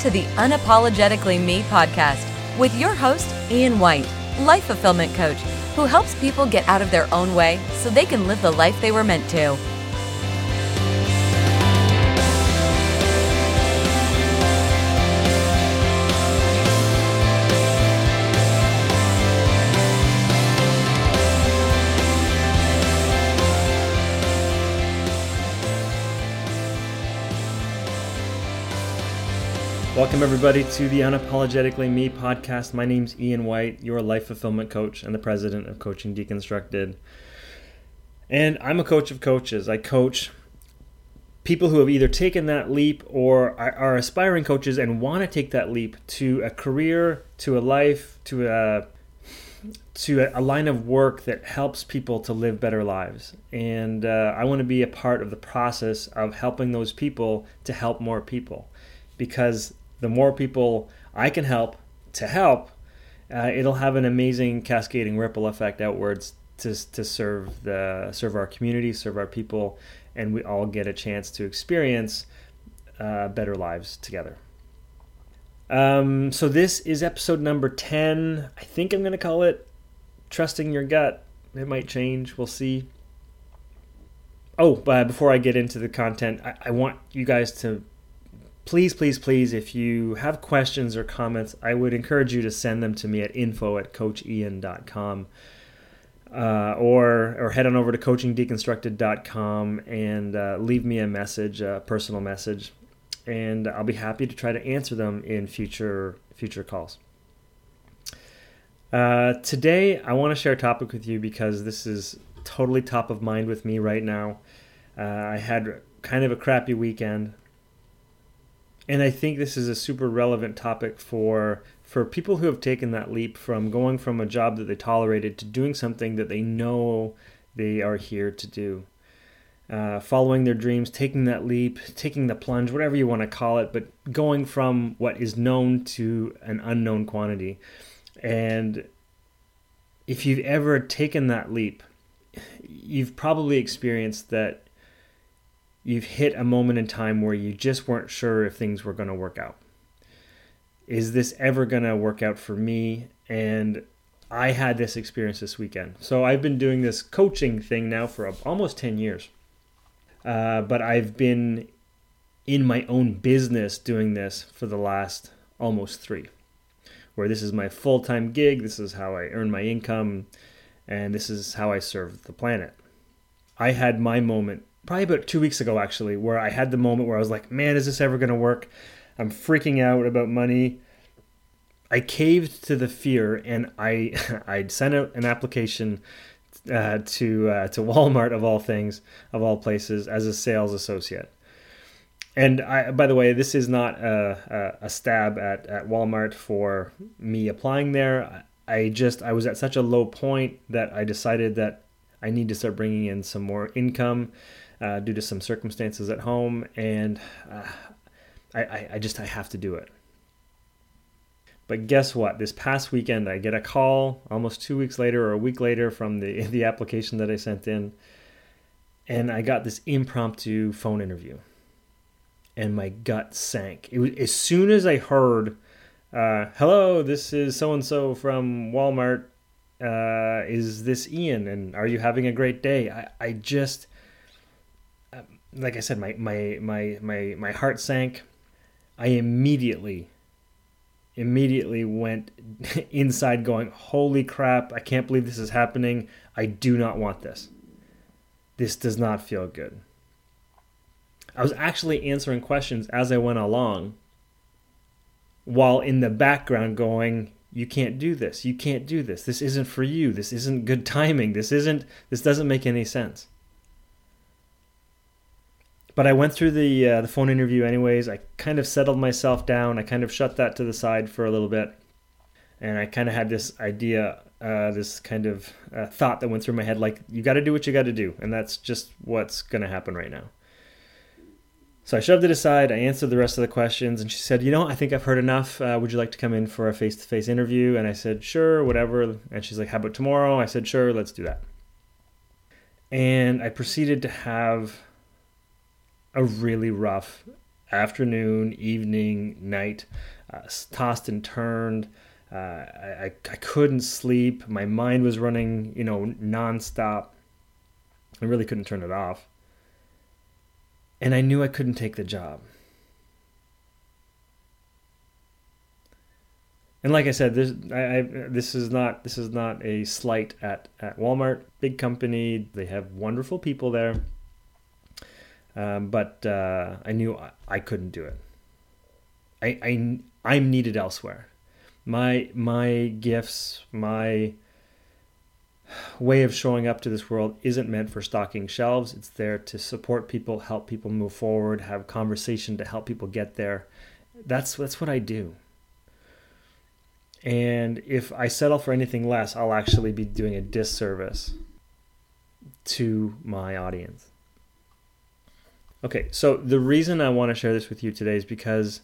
to the Unapologetically Me podcast with your host, Ian White, life fulfillment coach, who helps people get out of their own way so they can live the life they were meant to. Welcome everybody to the Unapologetically Me podcast. My name's Ian White, your life fulfillment coach and the president of Coaching Deconstructed. And I'm a coach of coaches. I coach people who have either taken that leap or are aspiring coaches and want to take that leap to a career, to a life, to a line of work that helps people to live better lives. And I want to be a part of the process of helping those people to help more people, because the more people I can help, it'll have an amazing cascading ripple effect outwards to serve our community, serve our people, and we all get a chance to experience better lives together. So this is episode number 10. I think I'm going to call it Trusting Your Gut. It might change. We'll see. Oh, but before I get into the content, I want you guys to please, if you have questions or comments, I would encourage you to send them to me at info@coachian.com or head on over to coachingdeconstructed.com and leave me a message, a personal message, and I'll be happy to try to answer them in future calls. Today, I want to share a topic with you because this is totally top of mind with me right now. I had kind of a crappy weekend. And I think this is a super relevant topic for people who have taken that leap from going from a job that they tolerated to doing something that they know they are here to do. Following their dreams, taking that leap, taking the plunge, whatever you want to call it, but going from what is known to an unknown quantity. And if you've ever taken that leap, you've probably experienced that you've hit a moment in time where you just weren't sure if things were going to work out. Is this ever going to work out for me? And I had this experience this weekend. So I've been doing this coaching thing now for almost 10 years. But I've been in my own business doing this for the last almost 3, where this is my full-time gig. This is how I earn my income. And this is how I serve the planet. I had my moment probably about 2 weeks ago, actually, where I had the moment where I was like, man, is this ever going to work? I'm freaking out about money. I caved to the fear, and I'd sent out an application to Walmart, of all things, of all places, as a sales associate. And by the way, this is not a stab at Walmart for me applying there. I was at such a low point that I decided that I need to start bringing in some more income due to some circumstances at home, and I have to do it. But guess what? This past weekend, I get a call almost 2 weeks later or a week later from the application that I sent in, and I got this impromptu phone interview, and my gut sank. It was, as soon as I heard, hello, this is so-and-so from Walmart, is this Ian, and are you having a great day? I just... like I said, my heart sank. I immediately went inside going, holy crap, I can't believe this is happening. I do not want this. This does not feel good. I was actually answering questions as I went along, while in the background going, you can't do this. You can't do this. This isn't for you. This isn't good timing. This doesn't make any sense. But I went through the phone interview anyways. I kind of settled myself down. I kind of shut that to the side for a little bit. And I kind of had this idea, this kind of thought that went through my head, like, you got to do what you got to do. And that's just what's going to happen right now. So I shoved it aside. I answered the rest of the questions. And she said, I think I've heard enough. Would you like to come in for a face-to-face interview? And I said, sure, whatever. And she's like, how about tomorrow? I said, sure, let's do that. And I proceeded to have a really rough afternoon, evening, night, tossed and turned. I couldn't sleep. My mind was running, nonstop. I really couldn't turn it off. And I knew I couldn't take the job. And like I said, this is not a slight at Walmart, big company. They have wonderful people there, but I knew I couldn't do it. I'm needed elsewhere. My gifts, my way of showing up to this world isn't meant for stocking shelves. It's there to support people, help people move forward, have conversation to help people get there. That's what I do. And if I settle for anything less, I'll actually be doing a disservice to my audience. Okay, so the reason I want to share this with you today is because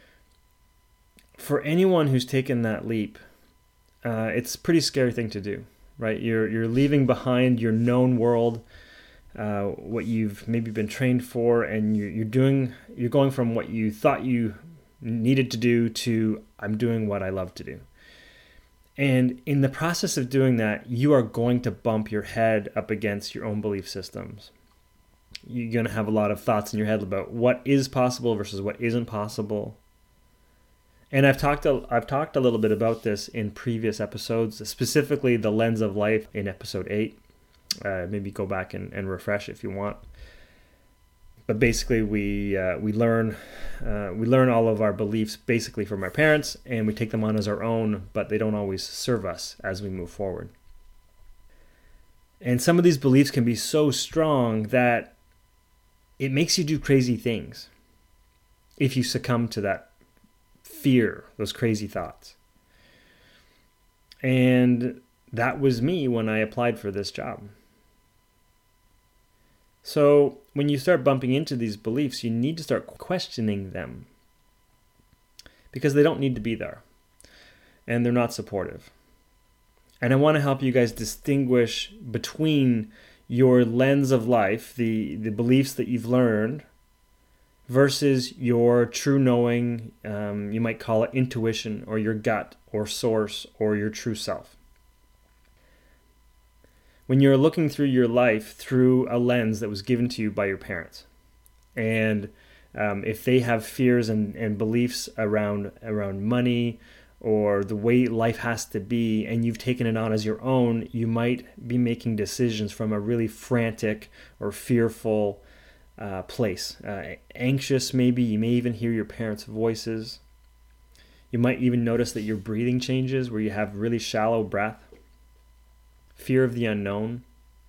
for anyone who's taken that leap, it's a pretty scary thing to do, right? You're leaving behind your known world, what you've maybe been trained for, and you're going from what you thought you needed to do to I'm doing what I love to do. And in the process of doing that, you are going to bump your head up against your own belief systems. You're going to have a lot of thoughts in your head about what is possible versus what isn't possible. And I've talked a little bit about this in previous episodes, specifically the lens of life in episode 8. Maybe go back and refresh if you want. But basically, we learn all of our beliefs basically from our parents, and we take them on as our own, but they don't always serve us as we move forward. And some of these beliefs can be so strong that it makes you do crazy things if you succumb to that fear, those crazy thoughts. And that was me when I applied for this job. So when you start bumping into these beliefs, you need to start questioning them because they don't need to be there and they're not supportive. And I want to help you guys distinguish between your lens of life, the beliefs that you've learned, versus your true knowing, you might call it intuition, or your gut or source or your true self. When you're looking through your life through a lens that was given to you by your parents, and if they have fears and beliefs around money or the way life has to be, and you've taken it on as your own, you might be making decisions from a really frantic or fearful place. Anxious maybe, you may even hear your parents' voices. You might even notice that your breathing changes, where you have really shallow breath. Fear of the unknown,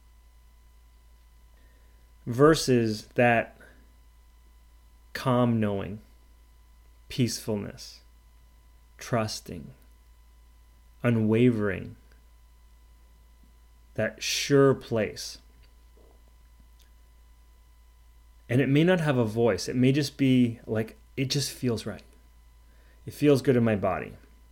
versus that calm knowing, peacefulness, trusting, unwavering, that sure place. And it may not have a voice. It may just be like, it just feels right. It feels good in my body.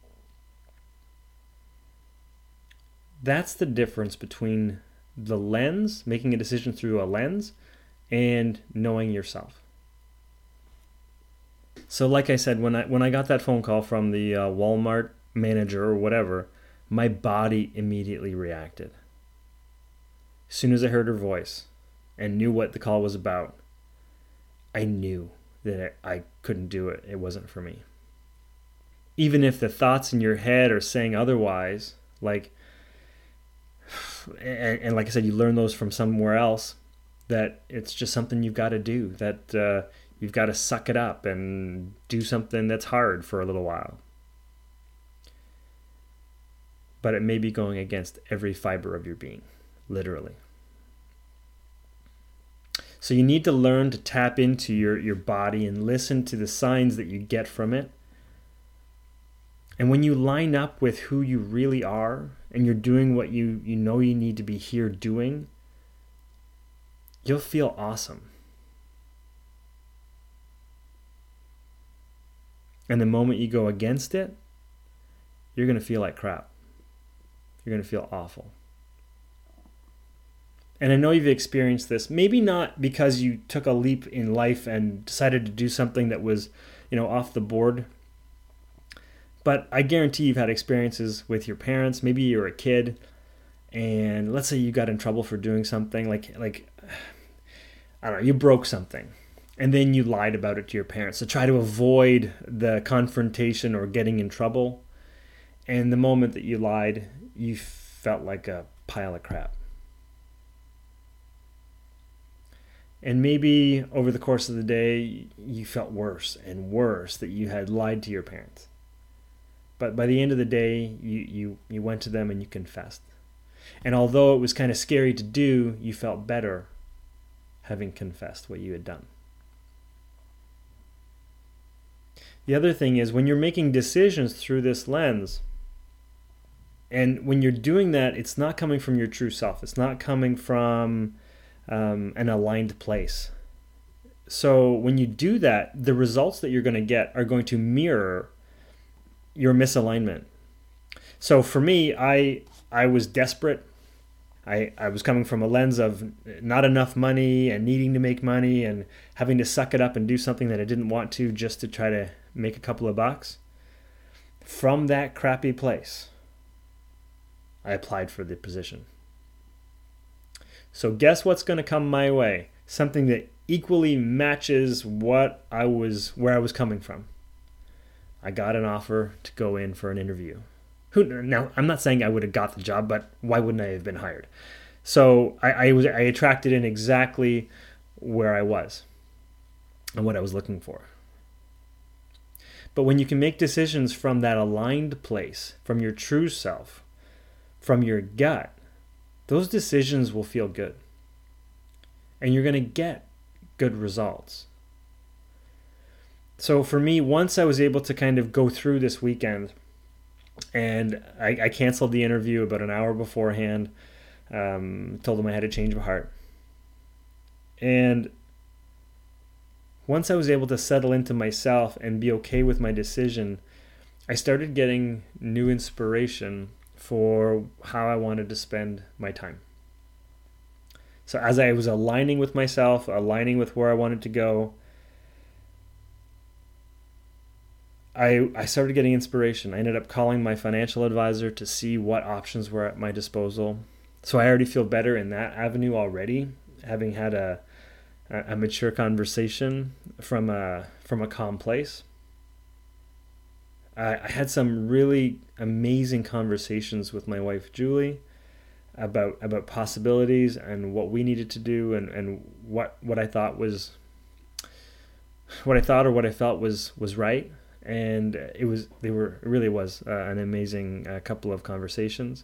That's the difference between the lens, making a decision through a lens, and knowing yourself. So like I said, when I got that phone call from the Walmart manager or whatever, my body immediately reacted. As soon as I heard her voice and knew what the call was about, I knew that I couldn't do it. It wasn't for me. Even if the thoughts in your head are saying otherwise, and like I said, you learn those from somewhere else, that it's just something you've got to do, that you've got to suck it up and do something that's hard for a little while. But it may be going against every fiber of your being, literally. So you need to learn to tap into your body and listen to the signs that you get from it. And when you line up with who you really are, and you're doing what you know you need to be here doing, you'll feel awesome. And the moment you go against it, you're going to feel like crap. You're going to feel awful. And I know you've experienced this, maybe not because you took a leap in life and decided to do something that was, off the board. But I guarantee you've had experiences with your parents. Maybe you were a kid and let's say you got in trouble for doing something like I don't know, you broke something and then you lied about it to your parents to try to avoid the confrontation or getting in trouble. And the moment that you lied, you felt like a pile of crap. And maybe over the course of the day, you felt worse and worse that you had lied to your parents. But by the end of the day, you went to them and you confessed. And although it was kind of scary to do, you felt better having confessed what you had done. The other thing is when you're making decisions through this lens, and when you're doing that, it's not coming from your true self. It's not coming from an aligned place. So when you do that, the results that you're going to get are going to mirror your misalignment. So for me, I was desperate. I was coming from a lens of not enough money and needing to make money and having to suck it up and do something that I didn't want to just to try to make a couple of bucks. From that crappy place, I applied for the position. So guess what's going to come my way? Something that equally matches where I was coming from. I got an offer to go in for an interview. Now, I'm not saying I would have got the job, but why wouldn't I have been hired? So I attracted in exactly where I was and what I was looking for. But when you can make decisions from that aligned place, from your true self, from your gut, those decisions will feel good. And you're going to get good results. So for me, once I was able to kind of go through this weekend, and I canceled the interview about an hour beforehand, told them I had a change of heart. And once I was able to settle into myself and be okay with my decision, I started getting new inspiration for how I wanted to spend my time. So as I was aligning with myself, aligning with where I wanted to go, I started getting inspiration. I ended up calling my financial advisor to see what options were at my disposal. So I already feel better in that avenue already, having had a mature conversation from a calm place. I had some really amazing conversations with my wife, Julie, about possibilities and what we needed to do and what I thought or what I felt was right. And it really was an amazing couple of conversations.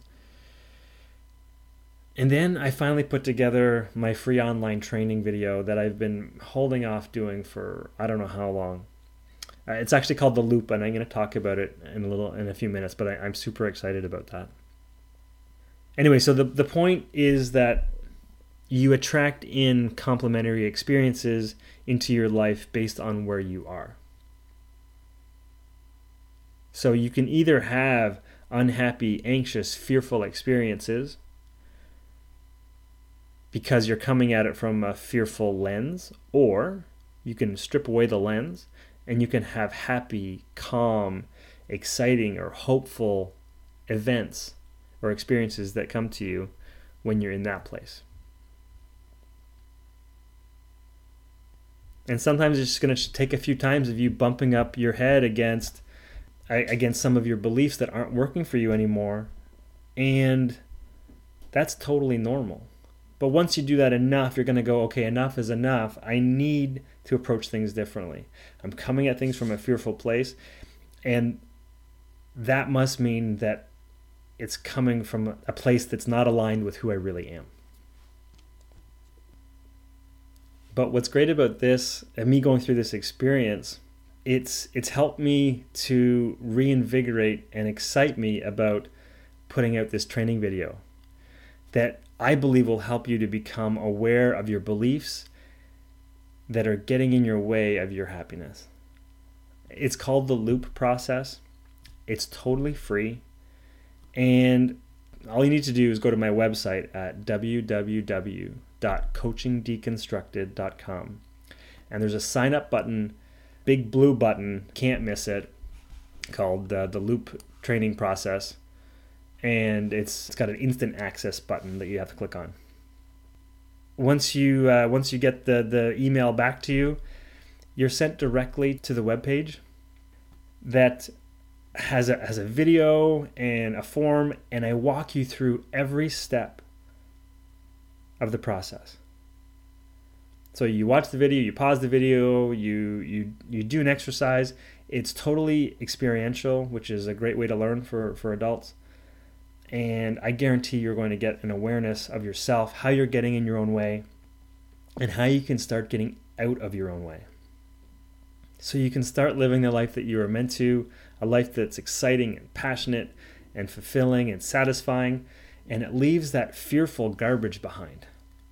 And then I finally put together my free online training video that I've been holding off doing for I don't know how long. It's actually called The Loop, and I'm going to talk about it in a few minutes, but I'm super excited about that. Anyway, so the point is that you attract in complementary experiences into your life based on where you are. So you can either have unhappy, anxious, fearful experiences because you're coming at it from a fearful lens, or you can strip away the lens and you can have happy, calm, exciting, or hopeful events or experiences that come to you when you're in that place. And sometimes it's just going to take a few times of you bumping up your head against some of your beliefs that aren't working for you anymore. And that's totally normal. But once you do that enough, you're going to go, okay, enough is enough. I need to approach things differently. I'm coming at things from a fearful place. And that must mean that it's coming from a place that's not aligned with who I really am. But what's great about this, and me going through this experience, it's helped me to reinvigorate and excite me about putting out this training video that I believe will help you to become aware of your beliefs that are getting in your way of your happiness. It's called the Loop process. It's totally free. And all you need to do is go to my website at www.coachingdeconstructed.com. And there's a sign up button, big blue button, can't miss it, called the Loop Training Process. And it's got an instant access button that you have to click on. Once you get the email back to you, you're sent directly to the webpage that has a video and a form, and I walk you through every step of the process. So you watch the video, you pause the video, you do an exercise. It's totally experiential, which is a great way to learn for adults. And I guarantee you're going to get an awareness of yourself, how you're getting in your own way, and how you can start getting out of your own way. So you can start living the life that you were meant to, a life that's exciting and passionate and fulfilling and satisfying, and it leaves that fearful garbage behind.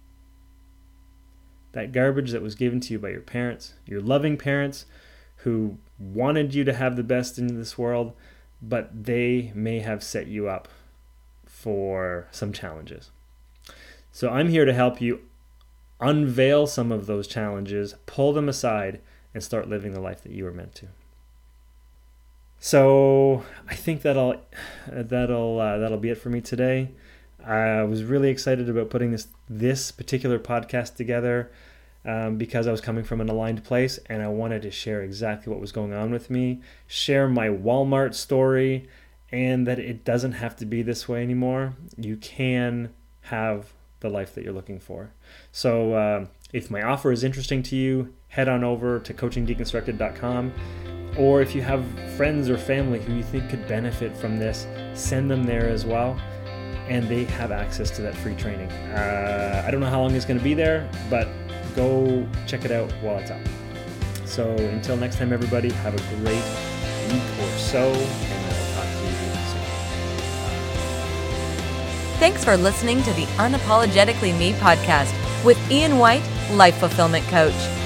That garbage that was given to you by your parents, your loving parents who wanted you to have the best in this world, but they may have set you up for some challenges. So I'm here to help you unveil some of those challenges, pull them aside, and start living the life that you were meant to. So I think that'll be it for me today. I was really excited about putting this particular podcast together because I was coming from an aligned place, and I wanted to share exactly what was going on with me, share my Walmart story, and that it doesn't have to be this way anymore. You can have the life that you're looking for. So if my offer is interesting to you, head on over to coachingdeconstructed.com. Or if you have friends or family who you think could benefit from this, send them there as well. And they have access to that free training. I don't know how long it's going to be there, but go check it out while it's up. So until next time, everybody, have a great week or so, and I'll talk to you soon. Thanks for listening to the Unapologetically Me podcast with Ian White, Life Fulfillment Coach.